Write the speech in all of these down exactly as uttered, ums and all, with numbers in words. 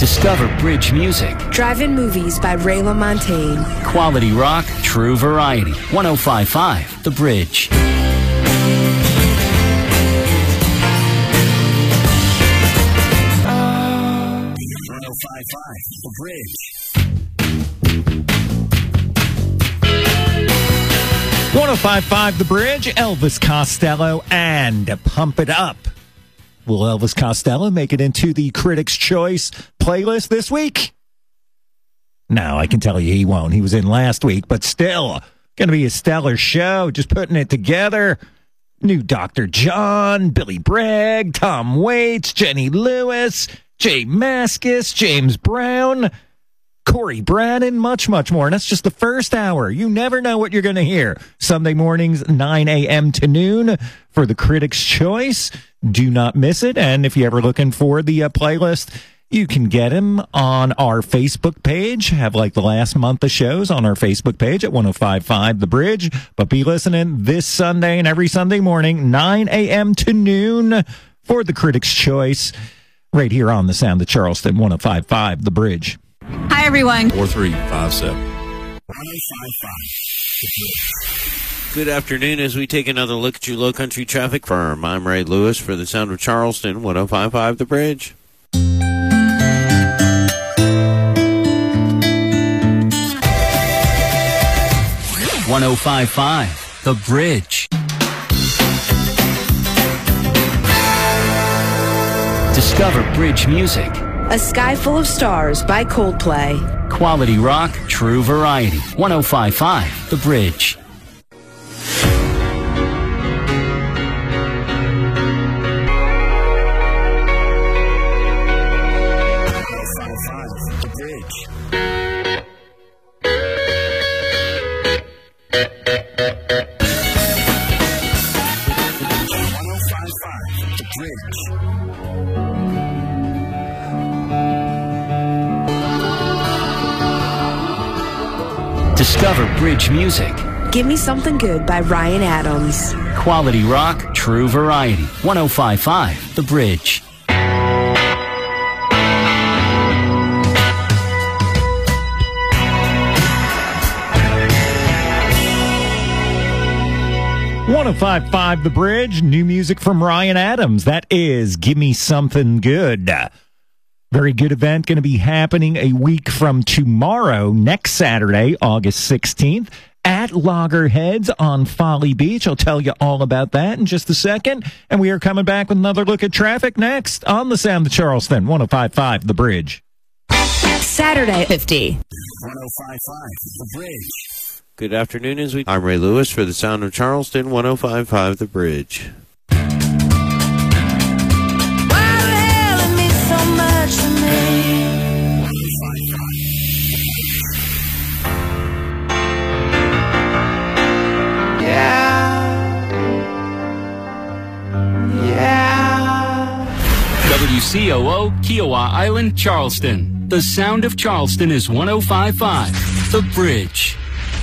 Discover bridge music. Drive-in movies by Ray LaMontagne. Quality rock, true variety. one oh five point five The Bridge. one oh five point five The Bridge. one oh five point five The Bridge, Elvis Costello, and Pump It Up. Will Elvis Costello make it into the Critics' Choice playlist this week? No, I can tell you he won't. He was in last week, but still, going to be a stellar show. Just putting it together. New Doctor John, Billy Bragg, Tom Waits, Jenny Lewis, Jay Mascis, James Brown, Corey Braden, much, much more. And that's just the first hour. You never know what you're going to hear. Sunday mornings, nine a.m. to noon for the Critics' Choice. Do not miss it. And if you're ever looking for the uh, playlist, you can get them on our Facebook page. Have like the last month of shows on our Facebook page at one oh five point five The Bridge. But be listening this Sunday and every Sunday morning, nine a.m. to noon for the Critics' Choice, right here on the Sound of Charleston, one oh five point five The Bridge. Hi, everyone. four three five seven. one oh five point five The Bridge. Good afternoon as we take another look at your low country traffic firm. I'm Ray Lewis for the Sound of Charleston, one oh five point five The Bridge. one oh five point five The Bridge. Discover bridge music. A Sky Full of Stars by Coldplay. Quality rock, true variety. one oh five point five The Bridge. Discover bridge music. Give Me Something Good by Ryan Adams. Quality rock, true variety. one oh five point five The Bridge. one oh five point five The Bridge, new music from Ryan Adams. That is Give Me Something Good. Very good event going to be happening a week from tomorrow, next Saturday, August sixteenth, at Loggerheads on Folly Beach. I'll tell you all about that in just a second. And we are coming back with another look at traffic next on the Sound of Charleston, one oh five point five The Bridge. Saturday, fifty. one oh five point five The Bridge. Good afternoon, as we. I'm Ray Lewis for the Sound of Charleston, one oh five point five The Bridge. W C O O, Kiowa Island, Charleston. The Sound of Charleston is one oh five point five The Bridge.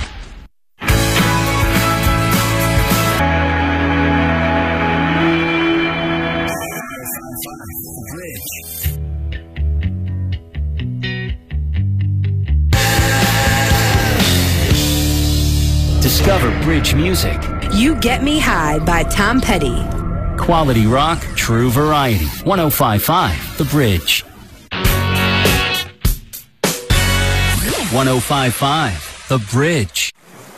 Discover bridge music. You Get Me High by Tom Petty. Quality rock, true variety. one oh five point five The Bridge. one oh five point five The Bridge.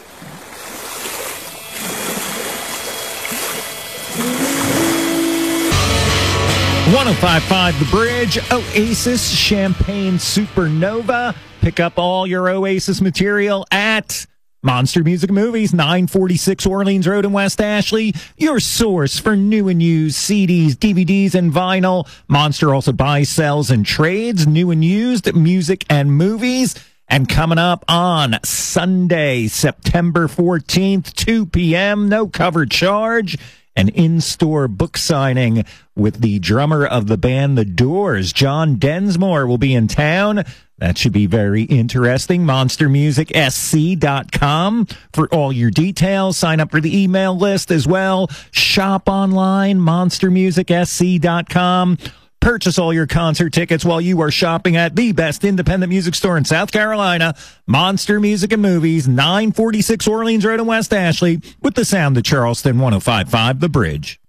one oh five point five The Bridge, Oasis Champagne Supernova. Pick up all your Oasis material at Monster Music Movies, nine forty-six Orleans Road in West Ashley, your source for new and used C Ds, D V Ds, and vinyl. Monster also buys, sells, and trades new and used music and movies. And coming up on Sunday, September fourteenth, two p.m., no cover charge, an in-store book signing with the drummer of the band The Doors, John Densmore, will be in town. That should be very interesting. monster music s c dot com for all your details. Sign up for the email list as well. Shop online, monster music s c dot com. Purchase all your concert tickets while you are shopping at the best independent music store in South Carolina, Monster Music and Movies, nine forty-six Orleans Road in West Ashley, with the sound of Charleston, one oh five point five The Bridge.